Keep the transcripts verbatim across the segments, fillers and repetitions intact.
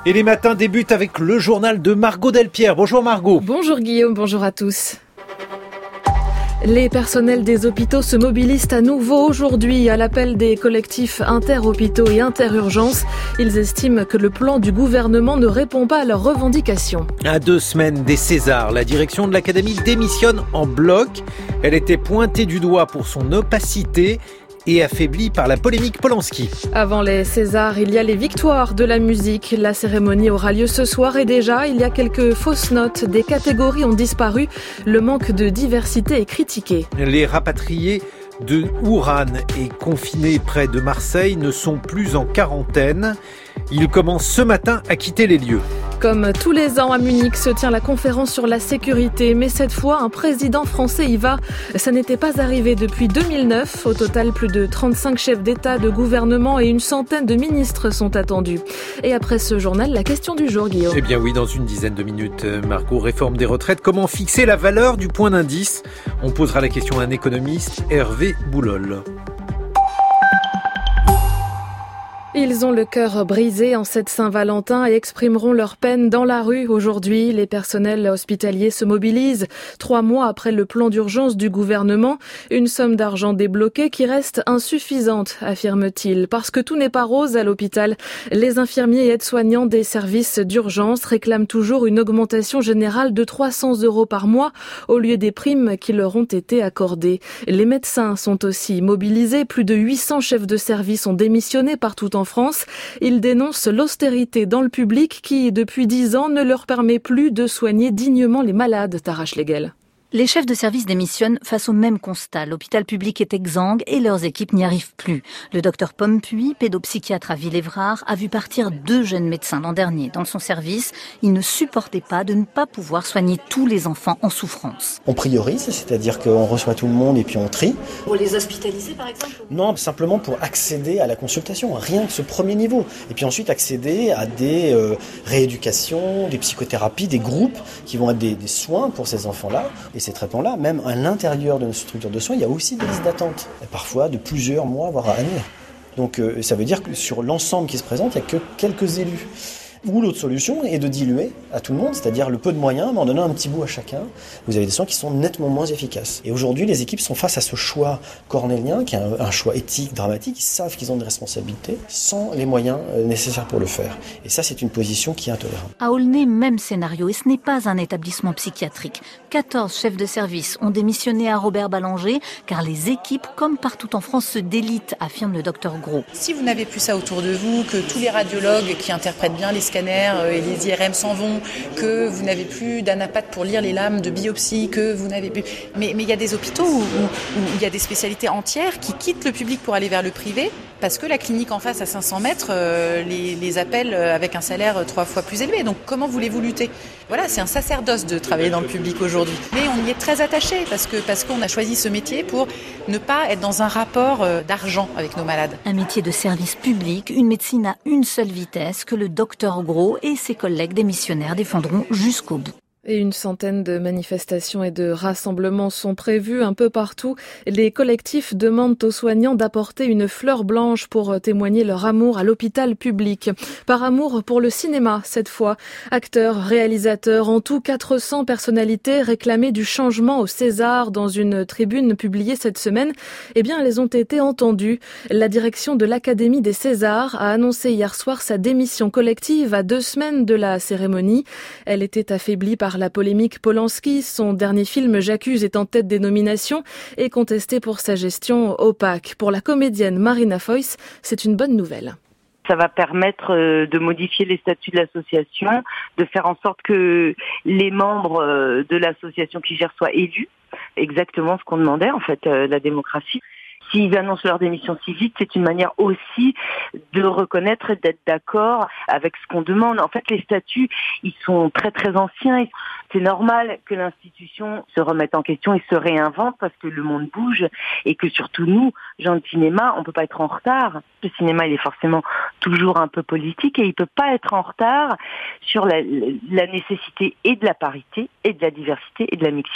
Et les matins débutent avec le journal de Margot Delpierre. Bonjour Margot. Bonjour Guillaume, bonjour à tous. Les personnels des hôpitaux se mobilisent à nouveau aujourd'hui à l'appel des collectifs inter-hôpitaux et inter-urgences. Ils estiment que le plan du gouvernement ne répond pas à leurs revendications. À deux semaines des Césars, la direction de l'Académie démissionne en bloc. Elle était pointée du doigt pour son opacité et affaiblie par la polémique Polanski. Avant les Césars, il y a les victoires de la musique. La cérémonie aura lieu ce soir et déjà, il y a quelques fausses notes. Des catégories ont disparu. Le manque de diversité est critiqué. Les rapatriés de Wuhan et confinés près de Marseille ne sont plus en quarantaine. Ils commencent ce matin à quitter les lieux. Comme tous les ans à Munich se tient la conférence sur la sécurité, mais cette fois un président français y va. Ça n'était pas arrivé depuis deux mille neuf. Au total, plus de trente-cinq chefs d'État, de gouvernement et une centaine de ministres sont attendus. Et après ce journal, la question du jour, Guillaume. Eh bien oui, dans une dizaine de minutes, Margot, réforme des retraites. Comment fixer la valeur du point d'indice ? On posera la question à un économiste, Hervé Boulol. Ils ont le cœur brisé en cette Saint-Valentin et exprimeront leur peine dans la rue aujourd'hui. Les personnels hospitaliers se mobilisent. Trois mois après le plan d'urgence du gouvernement, une somme d'argent débloquée qui reste insuffisante, affirme-t-il. Parce que tout n'est pas rose à l'hôpital. Les infirmiers et aides-soignants des services d'urgence réclament toujours une augmentation générale de trois cents euros par mois au lieu des primes qui leur ont été accordées. Les médecins sont aussi mobilisés. Plus de huit cents chefs de service ont démissionné partout en France. Ils dénoncent l'austérité dans le public qui, depuis dix ans, ne leur permet plus de soigner dignement les malades, Tara Schlegel. Les chefs de service démissionnent face au même constat. L'hôpital public est exsangue et leurs équipes n'y arrivent plus. Le docteur Pompuy, pédopsychiatre à Villévrard, a vu partir deux jeunes médecins l'an dernier. Dans son service, il ne supportait pas de ne pas pouvoir soigner tous les enfants en souffrance. On priorise, c'est-à-dire qu'on reçoit tout le monde et puis on trie. Pour les hospitaliser par exemple ? Non, simplement pour accéder à la consultation, rien que ce premier niveau. Et puis ensuite accéder à des euh, rééducations, des psychothérapies, des groupes qui vont être des, des soins pour ces enfants-là. Et ces traitements-là, même à l'intérieur de nos structures de soins, il y a aussi des listes d'attente, et parfois de plusieurs mois, voire années. Donc euh, ça veut dire que sur l'ensemble qui se présente, il n'y a que quelques élus. Ou l'autre solution est de diluer à tout le monde, c'est-à-dire le peu de moyens, mais en donnant un petit bout à chacun. Vous avez des soins qui sont nettement moins efficaces. Et aujourd'hui, les équipes sont face à ce choix cornélien, qui est un, un choix éthique, dramatique. Ils savent qu'ils ont des responsabilités sans les moyens nécessaires pour le faire. Et ça, c'est une position qui est intolérable. À Aulnay, même scénario, et ce n'est pas un établissement psychiatrique. quatorze chefs de service ont démissionné à Robert Ballanger, car les équipes, comme partout en France, se délitent, affirme le docteur Gros. Si vous n'avez plus ça autour de vous, que tous les radiologues qui interprètent bien les scanners et les I R M s'en vont, que vous n'avez plus d'anapathe pour lire les lames de biopsie, que vous n'avez plus... Mais, mais il y a des hôpitaux où, où, où il y a des spécialités entières qui quittent le public pour aller vers le privé parce que la clinique en face à cinq cents mètres euh, les, les appelle avec un salaire trois fois plus élevé. Donc comment voulez-vous lutter ? Voilà, c'est un sacerdoce de travailler dans le public aujourd'hui. Mais on y est très attaché parce que parce qu'on a choisi ce métier pour ne pas être dans un rapport euh, d'argent avec nos malades. Un métier de service public, une médecine à une seule vitesse que le docteur Gros et ses collègues démissionnaires défendront jusqu'au bout. Et une centaine de manifestations et de rassemblements sont prévus un peu partout. Les collectifs demandent aux soignants d'apporter une fleur blanche pour témoigner leur amour à l'hôpital public. Par amour pour le cinéma, cette fois. Acteurs, réalisateurs, en tout quatre cents personnalités réclamaient du changement au César dans une tribune publiée cette semaine. Eh bien, elles ont été entendues. La direction de l'Académie des Césars a annoncé hier soir sa démission collective à deux semaines de la cérémonie. Elle était affaiblie par la polémique Polanski. Son dernier film J'accuse est en tête des nominations et contesté pour sa gestion opaque. Pour la comédienne Marina Foïs, c'est une bonne nouvelle. Ça va permettre de modifier les statuts de l'association, de faire en sorte que les membres de l'association qui gère soient élus. Exactement ce qu'on demandait, en fait, la démocratie. S'ils annoncent leur démission si vite, c'est une manière aussi de reconnaître et d'être d'accord avec ce qu'on demande. En fait, les statuts, ils sont très très anciens. C'est normal que l'institution se remette en question et se réinvente parce que le monde bouge et que surtout nous, gens de cinéma, on peut pas être en retard. Le cinéma, il est forcément toujours un peu politique et il peut pas être en retard sur la, la nécessité et de la parité et de la diversité et de la mixité.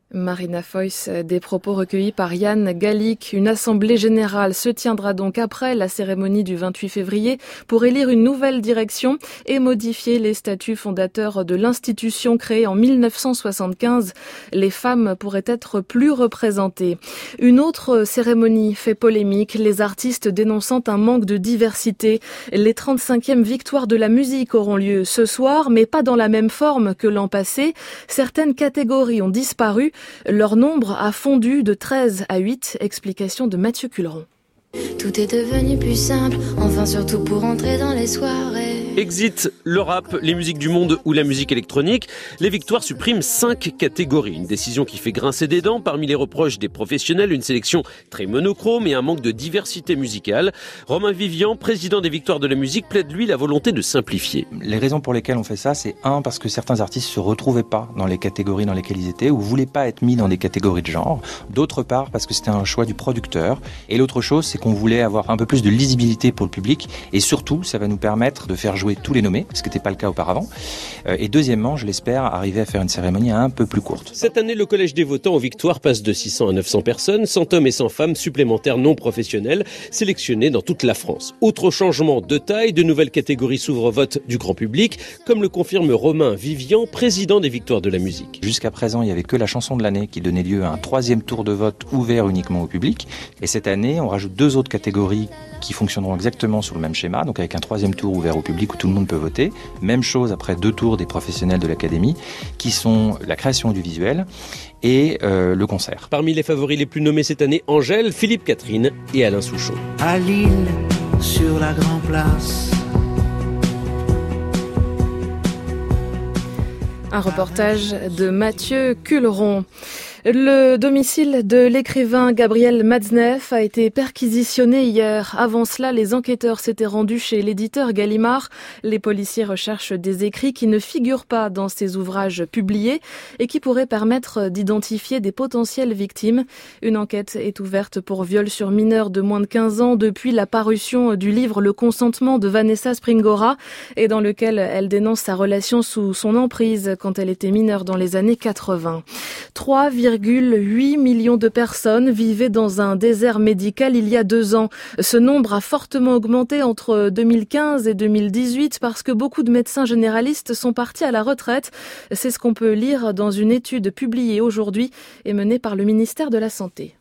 Marina Foïs, des propos recueillis par Yann Gallic. Une assemblée générale se tiendra donc après la cérémonie du vingt-huit février pour élire une nouvelle direction et modifier les statuts fondateurs de l'institution créée en mille neuf cent soixante-quinze. Les femmes pourraient être plus représentées. Une autre cérémonie fait polémique, les artistes dénonçant un manque de diversité. Les trente-cinquièmes victoires de la musique auront lieu ce soir, mais pas dans la même forme que l'an passé. Certaines catégories ont disparu. Leur nombre a fondu de treize à huit. Explication de Mathieu Culeron. Tout est devenu plus simple, enfin surtout pour entrer dans les soirées. Exit le rap, les musiques du monde ou la musique électronique. Les victoires suppriment cinq catégories. Une décision qui fait grincer des dents. Parmi les reproches des professionnels, une sélection très monochrome et un manque de diversité musicale. Romain Vivian, président des victoires de la musique, plaide lui la volonté de simplifier. Les raisons pour lesquelles on fait ça, c'est un, parce que certains artistes se retrouvaient pas dans les catégories dans lesquelles ils étaient ou voulaient pas être mis dans des catégories de genre. D'autre part, parce que c'était un choix du producteur. Et l'autre chose, c'est qu'on voulait avoir un peu plus de lisibilité pour le public. Et surtout, ça va nous permettre de faire jouer tous les nommés, ce qui n'était pas le cas auparavant. Et deuxièmement, je l'espère, arriver à faire une cérémonie un peu plus courte. Cette année, le collège des votants aux victoires passe de six cents à neuf cents personnes, cent hommes et cent femmes supplémentaires non professionnels, sélectionnés dans toute la France. Autre changement de taille, de nouvelles catégories s'ouvrent au vote du grand public, comme le confirme Romain Vivian, président des victoires de la musique. Jusqu'à présent, il n'y avait que la chanson de l'année qui donnait lieu à un troisième tour de vote ouvert uniquement au public. Et cette année, on rajoute deux autres catégories qui fonctionneront exactement sur le même schéma, donc avec un troisième tour ouvert au public où tout le monde peut voter. Même chose après deux tours des professionnels de l'académie, qui sont la création du visuel et euh, le concert. Parmi les favoris les plus nommés cette année, Angèle, Philippe Catherine et Alain Souchon. À Lille, sur la Grand Place. Un reportage de Mathieu Culeron. Le domicile de l'écrivain Gabriel Matzneff a été perquisitionné hier. Avant cela, les enquêteurs s'étaient rendus chez l'éditeur Gallimard. Les policiers recherchent des écrits qui ne figurent pas dans ces ouvrages publiés et qui pourraient permettre d'identifier des potentielles victimes. Une enquête est ouverte pour viol sur mineur de moins de quinze ans depuis la parution du livre Le consentement de Vanessa Springora et dans lequel elle dénonce sa relation sous son emprise quand elle était mineure dans les années quatre-vingts. trois virgule huit millions de personnes vivaient dans un désert médical il y a deux ans. Ce nombre a fortement augmenté entre deux mille quinze et deux mille dix-huit parce que beaucoup de médecins généralistes sont partis à la retraite. C'est ce qu'on peut lire dans une étude publiée aujourd'hui et menée par le ministère de la Santé.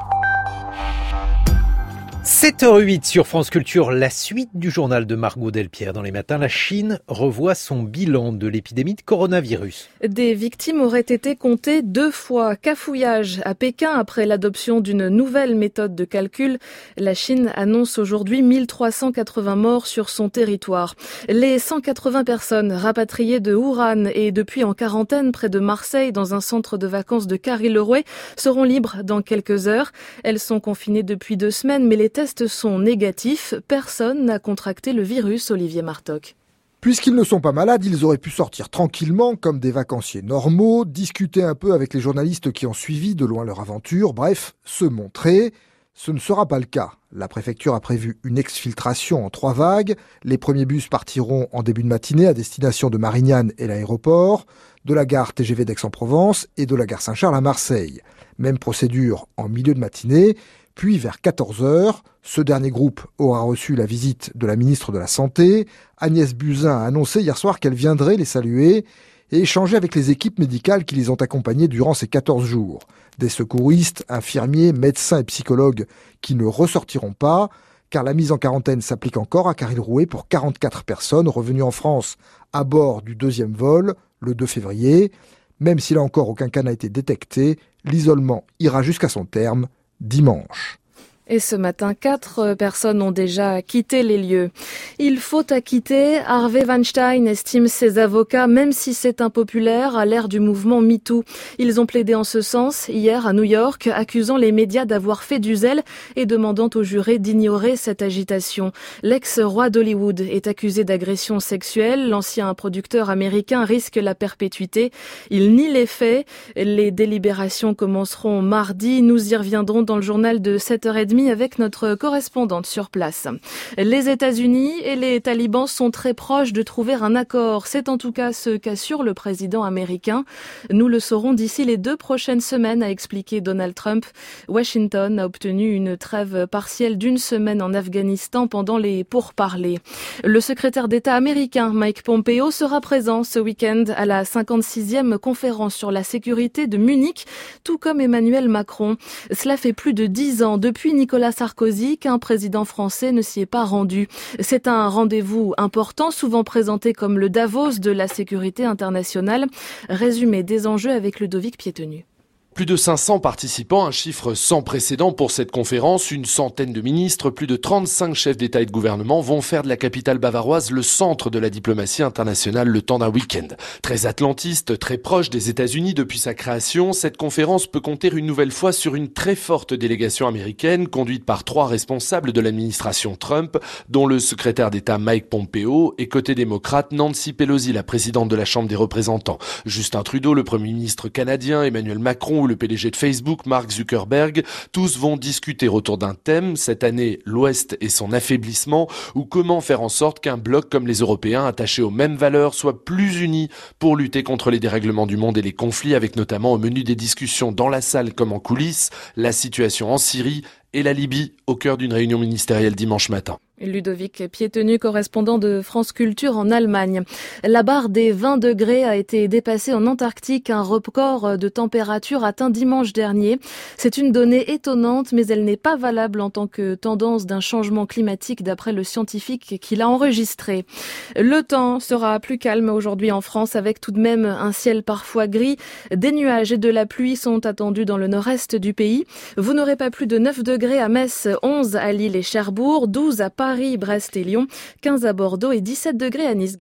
sept heures huit sur France Culture, la suite du journal de Margot Delpierre. Dans les matins, la Chine revoit son bilan de l'épidémie de coronavirus. Des victimes auraient été comptées deux fois. Cafouillage à Pékin après l'adoption d'une nouvelle méthode de calcul. La Chine annonce aujourd'hui mille trois cent quatre-vingts morts sur son territoire. Les cent quatre-vingts personnes rapatriées de Wuhan et depuis en quarantaine près de Marseille dans un centre de vacances de Carry-le-Rouet seront libres dans quelques heures. Elles sont confinées depuis deux semaines, mais les tests sont négatifs. Personne n'a contracté le virus, Olivier Martoc. Puisqu'ils ne sont pas malades, ils auraient pu sortir tranquillement, comme des vacanciers normaux, discuter un peu avec les journalistes qui ont suivi de loin leur aventure, bref, se montrer. Ce ne sera pas le cas. La préfecture a prévu une exfiltration en trois vagues. Les premiers bus partiront en début de matinée à destination de Marignane et l'aéroport, de la gare T G V d'Aix-en-Provence et de la gare Saint-Charles à Marseille. Même procédure en milieu de matinée. Puis vers quatorze heures, ce dernier groupe aura reçu la visite de la ministre de la Santé. Agnès Buzyn a annoncé hier soir qu'elle viendrait les saluer et échanger avec les équipes médicales qui les ont accompagnés durant ces quatorze jours. Des secouristes, infirmiers, médecins et psychologues qui ne ressortiront pas, car la mise en quarantaine s'applique encore à Carry-le-Rouet pour quarante-quatre personnes revenues en France à bord du deuxième vol, le deux février. Même si là encore aucun cas n'a été détecté, l'isolement ira jusqu'à son terme dimanche. Et ce matin, quatre personnes ont déjà quitté les lieux. Il faut acquitter, Harvey Weinstein estime ses avocats, même si c'est impopulaire, à l'ère du mouvement MeToo. Ils ont plaidé en ce sens hier à New York, accusant les médias d'avoir fait du zèle et demandant aux jurés d'ignorer cette agitation. L'ex-roi d'Hollywood est accusé d'agression sexuelle. L'ancien producteur américain risque la perpétuité. Il nie les faits. Les délibérations commenceront mardi. Nous y reviendrons dans le journal de sept heures trente demie avec notre correspondante sur place. Les États-Unis et les talibans sont très proches de trouver un accord. C'est en tout cas ce qu'assure le président américain. Nous le saurons d'ici les deux prochaines semaines, a expliqué Donald Trump. Washington a obtenu une trêve partielle d'une semaine en Afghanistan pendant les pourparlers. Le secrétaire d'État américain Mike Pompeo sera présent ce week-end à la cinquante-sixième conférence sur la sécurité de Munich, tout comme Emmanuel Macron. Cela fait plus de dix ans depuis Nicolas Sarkozy qu'un président français ne s'y est pas rendu. C'est un rendez-vous important, souvent présenté comme le Davos de la sécurité internationale. Résumé des enjeux avec Ludovic Piétenu. Plus de cinq cents participants, un chiffre sans précédent pour cette conférence. Une centaine de ministres, plus de trente-cinq chefs d'État et de gouvernement vont faire de la capitale bavaroise le centre de la diplomatie internationale le temps d'un week-end. Très atlantiste, très proche des États-Unis depuis sa création, cette conférence peut compter une nouvelle fois sur une très forte délégation américaine conduite par trois responsables de l'administration Trump, dont le secrétaire d'État Mike Pompeo et côté démocrate Nancy Pelosi, la présidente de la Chambre des représentants. Justin Trudeau, le premier ministre canadien, Emmanuel Macron, le P D G de Facebook, Mark Zuckerberg, tous vont discuter autour d'un thème, cette année l'Ouest et son affaiblissement, ou comment faire en sorte qu'un bloc comme les Européens, attachés aux mêmes valeurs, soit plus unis pour lutter contre les dérèglements du monde et les conflits, avec notamment au menu des discussions dans la salle comme en coulisses, la situation en Syrie et la Libye, au cœur d'une réunion ministérielle dimanche matin. Ludovic Piétenu, correspondant de France Culture en Allemagne. La barre des vingt degrés a été dépassée en Antarctique, un record de température atteint dimanche dernier. C'est une donnée étonnante, mais elle n'est pas valable en tant que tendance d'un changement climatique d'après le scientifique qui l'a enregistré. Le temps sera plus calme aujourd'hui en France avec tout de même un ciel parfois gris. Des nuages et de la pluie sont attendus dans le nord-est du pays. Vous n'aurez pas plus de neuf degrés à Metz, onze à Lille et Cherbourg, douze à Paris, Brest et Lyon, quinze à Bordeaux et dix-sept degrés à Nice.